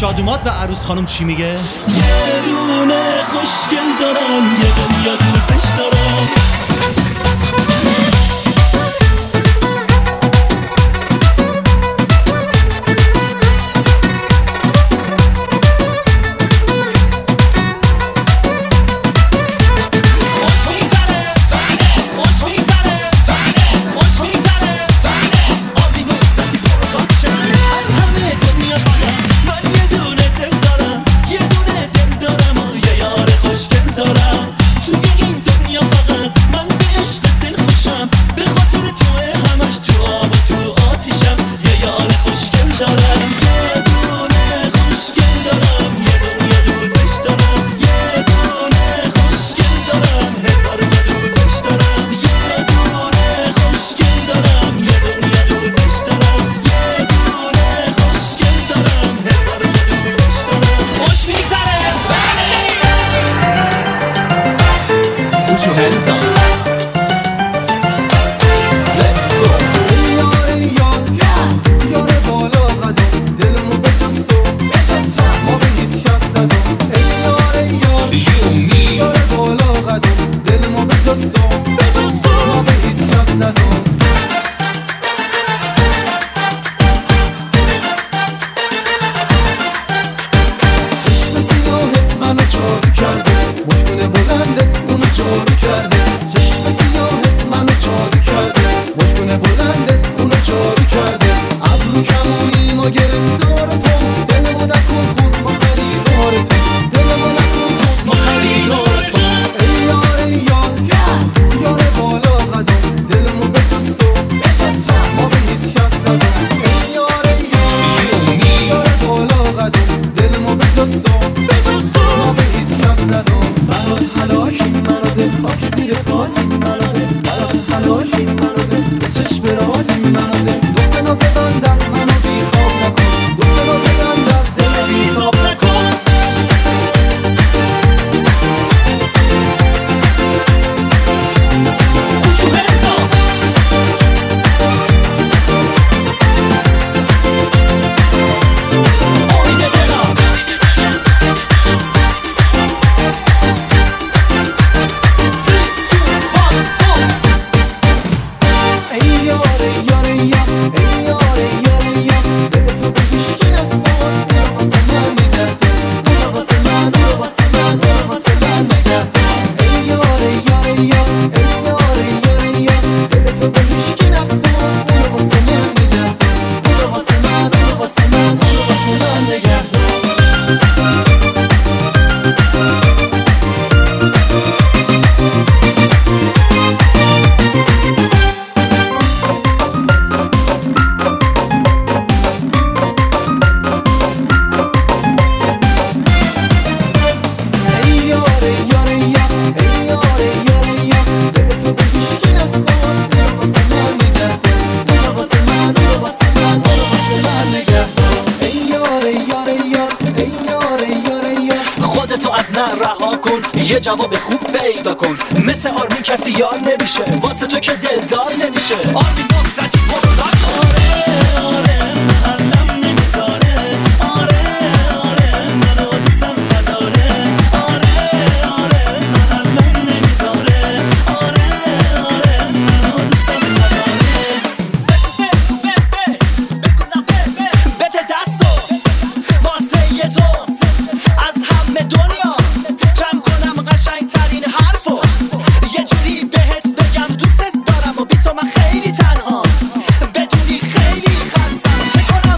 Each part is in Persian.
شادومات به عروس خانم چی میگه؟ یه دونه خوشگل دارم، یه دنیا دوستش دارم. یه جواب خوب پیدا کن، مثل آرمین کسی یار نمیشه، واسه تو که دلدار نمیشه. آرمین مصرتی مصرت. آره آره محلم نمیذاره، آره آره منو دوستم نداره، آره آره محلم نمیذاره، آره آره منو دوستم نداره. بده دستو واسه یه تو از همه دنیا جمع کنم قشنگ ترین حرفو، یه جوری بهت بگم دوست دارم و بی تو من خیلی تنها، بدونی خیلی خستم، چه کنم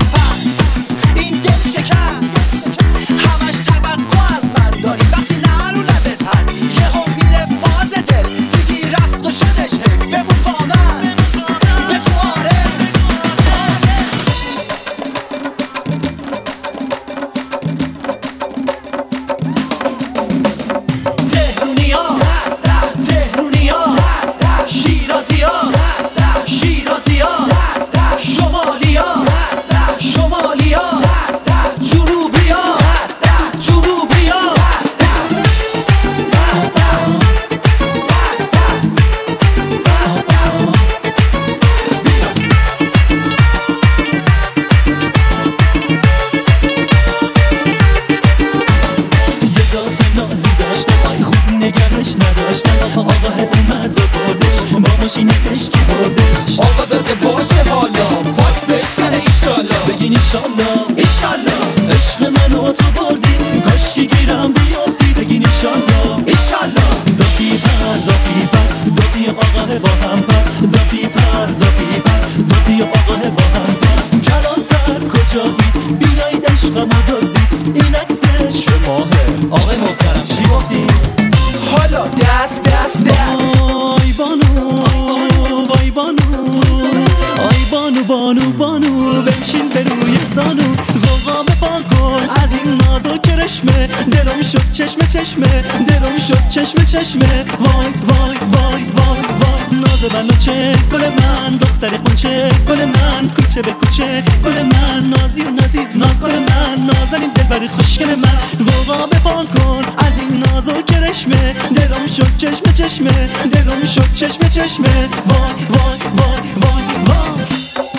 دوستش نداشتم آقا اومد و بردش با ماشین عشقی بردش آقا زده باشه حالا خاک بشکنه ایشالا بگین ایشالا ایشالا عشق منو تو بردی کاشکی گیرم بیافتی بگین ایشالا ایشالا دافی پر دافی پر دافی آقا با هم پر دافی پر دافی پر دافی آقا با هم پر کلانتر کجایی بیایید عشقمو دازید این عکس شماهه آقای محترم چی گفتی؟ حالا دست دست دست وای بانو وای بانو آی بانو بانو بانو بنشین به روی زانو غوغا بپا کن از این ناز و کرشمه دلم شد چشمه چشمه دلم شد چشمه چشمه وای وای وای وای وای ناز بنوچه گل من دختر قنچه گل من کوچه به کوچه گل من نازی و نازی ناز گل من نازنین دلبر خوشگل من غوغا بپا کن از این ناز و کرشمه دلم شد چشمه چشمه دلم شد چشمه چشمه وای وای وای وای وای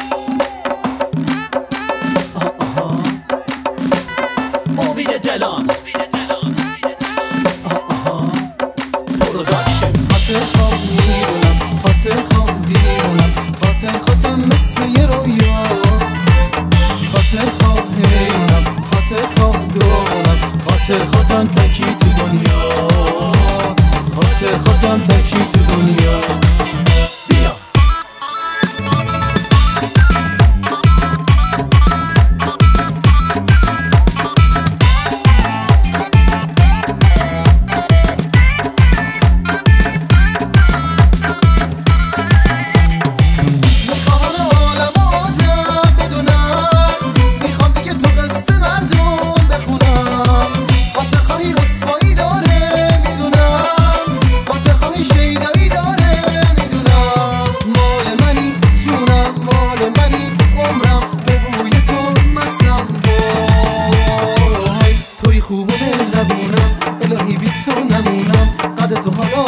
امید دلان پروداکشن خاطر خواب میرونم خاطر خواب دیرونم خاطر خاطر مثل یه رویا خاطر خواب حیرونم خاطر خواب دورونم خاطر خاطرم تکی تو دنیا خاطر خاطرم تکی تو دنیا بیا خوب و مهربونم الهی بی تو نمونم قد تو حالا